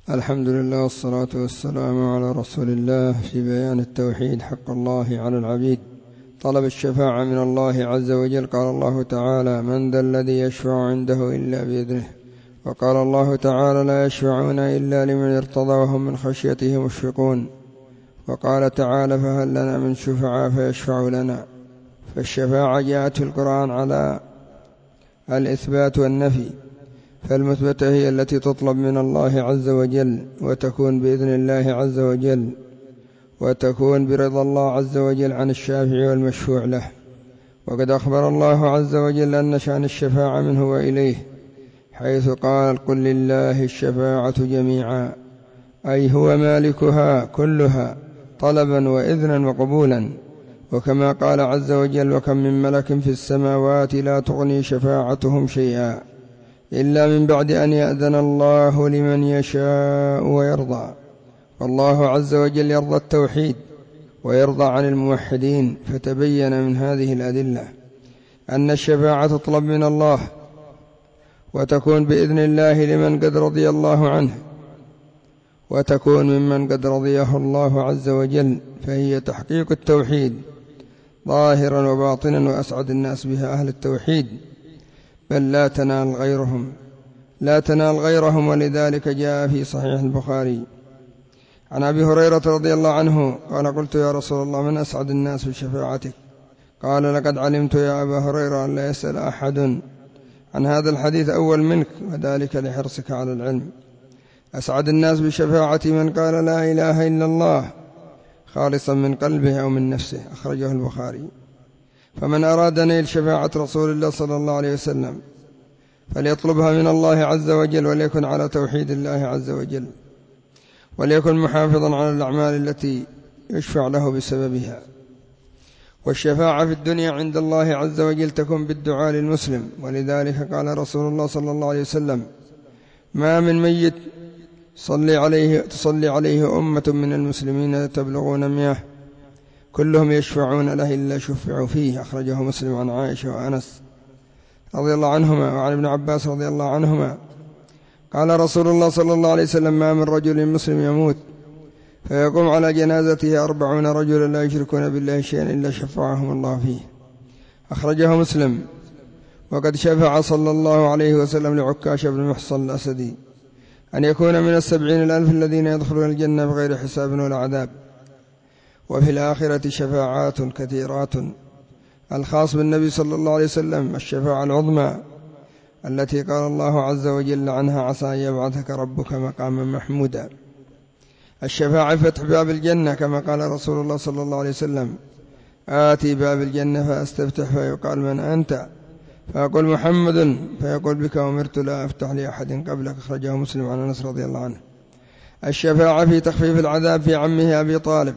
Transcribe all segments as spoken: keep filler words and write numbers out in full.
الحمد لله والصلاة والسلام على رسول الله في بيان التوحيد حق الله على العبيد. طلب الشفاعة من الله عز وجل. قال الله تعالى: من ذا الذي يشفع عنده إلا بإذنه. وقال الله تعالى: لا يشفعون إلا لمن ارتضى وهم من خشيته مشفقون. وقال تعالى: فهل لنا من شفعاء فيشفع لنا. فالشفاعة جاءت في القرآن على الإثبات والنفي، فالمثبتة هي التي تطلب من الله عز وجل وتكون بإذن الله عز وجل، وتكون برضا الله عز وجل عن الشافع والمشفوع له. وقد أخبر الله عز وجل أن شأن الشفاعة منه وإليه، حيث قال: قل لله الشفاعة جميعا، أي هو مالكها كلها طلبا وإذنا وقبولا. وكما قال عز وجل: وكم من ملك في السماوات لا تغني شفاعتهم شيئا إلا من بعد أن يأذن الله لمن يشاء ويرضى. والله عز وجل يرضى التوحيد ويرضى عن الموحدين. فتبين من هذه الأدلة أن الشفاعة تطلب من الله وتكون بإذن الله لمن قد رضي الله عنه، وتكون ممن قد رضيه الله عز وجل، فهي تحقيق التوحيد ظاهرا وباطنا، وأسعد الناس بها أهل التوحيد، بل لا تنال غيرهم لا تنال غيرهم ولذلك جاء في صحيح البخاري عن أبي هريرة رضي الله عنه قال: قلت يا رسول الله: من أسعد الناس بشفاعتك؟ قال: لقد علمت يا أبا هريرة أن لا يسأل أحد عن هذا الحديث أول منك، وذلك لحرصك على العلم. أسعد الناس بشفاعتي من قال لا إله إلا الله خالصا من قلبه أو من نفسه، أخرجه البخاري. فمن أراد نيل شفاعة رسول الله صلى الله عليه وسلم فليطلبها من الله عز وجل، وليكن على توحيد الله عز وجل، وليكن محافظا على الأعمال التي يشفع له بسببها. والشفاعة في الدنيا عند الله عز وجل تكون بالدعاء للمسلم، ولذلك قال رسول الله صلى الله عليه وسلم: ما من ميت تصلي عليه, تصلي عليه أمة من المسلمين تبلغون مئة كلهم يشفعون له إلا شفعوا فيه، أخرجه مسلم عن عائشة وأنس رضي الله عنهما وعن ابن عباس رضي الله عنهما. قال رسول الله صلى الله عليه وسلم: ما من رجل مسلم يموت فيقوم على جنازته أربعون رجلا لا يشركون بالله شيئا إلا شفعهم الله فيه، أخرجه مسلم. وقد شفع صلى الله عليه وسلم لعكاش بن محصن الأسدي أن يكون من السبعين الألف الذين يدخلون الجنة بغير حساب ولا عذاب. وفي الآخرة شفاعات كثيرات. الخاص بالنبي صلى الله عليه وسلم الشفاعة العظمى التي قال الله عز وجل عنها: عسى أن يبعثك ربك مقاما محمودا. الشفاعة فتح باب الجنة، كما قال رسول الله صلى الله عليه وسلم: آتي باب الجنة فأستفتح فيقال: من أنت؟ فأقول: محمد، فيقول: بك أمرت لا أفتح لأحد قبلك، أخرجه مسلم عن أنس رضي الله عنه. الشفاعة في تخفيف العذاب في عمه أبي طالب،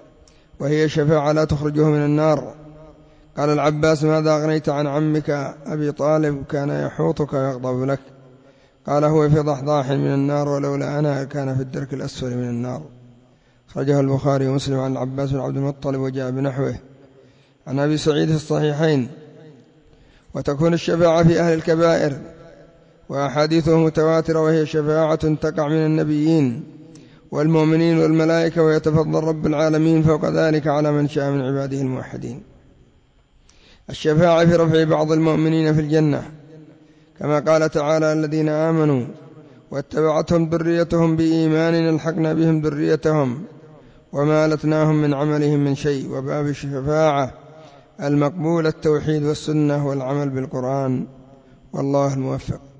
وهي شفاعة لا تخرجه من النار. قال العباس: ماذا أغنيت عن عمك أبي طالب؟ كان يحوطك ويغضب لك. قال: هو في ضحضاح من النار، ولولا أنا كان في الدرك الأسفل من النار. خرجه البخاري ومسلم عن العباس بن عبد المطلب وجاء بنحوه عن أبي سعيد في الصحيحين. وتكون الشفاعة في أهل الكبائر، وأحاديثه متواترة، وهي شفاعة تقع من النبيين والمؤمنين والملائكة، ويتفضل رب العالمين فوق ذلك على من شاء من عباده الموحدين. الشفاعة في رفع بعض المؤمنين في الجنة، كما قال تعالى: الذين آمنوا واتبعتهم ذريتهم بإيمان ألحقنا بهم ذريتهم وما ألتناهم من عملهم من شيء. وباب الشفاعة المقبول التوحيد والسنة والعمل بالقرآن، والله الموفق.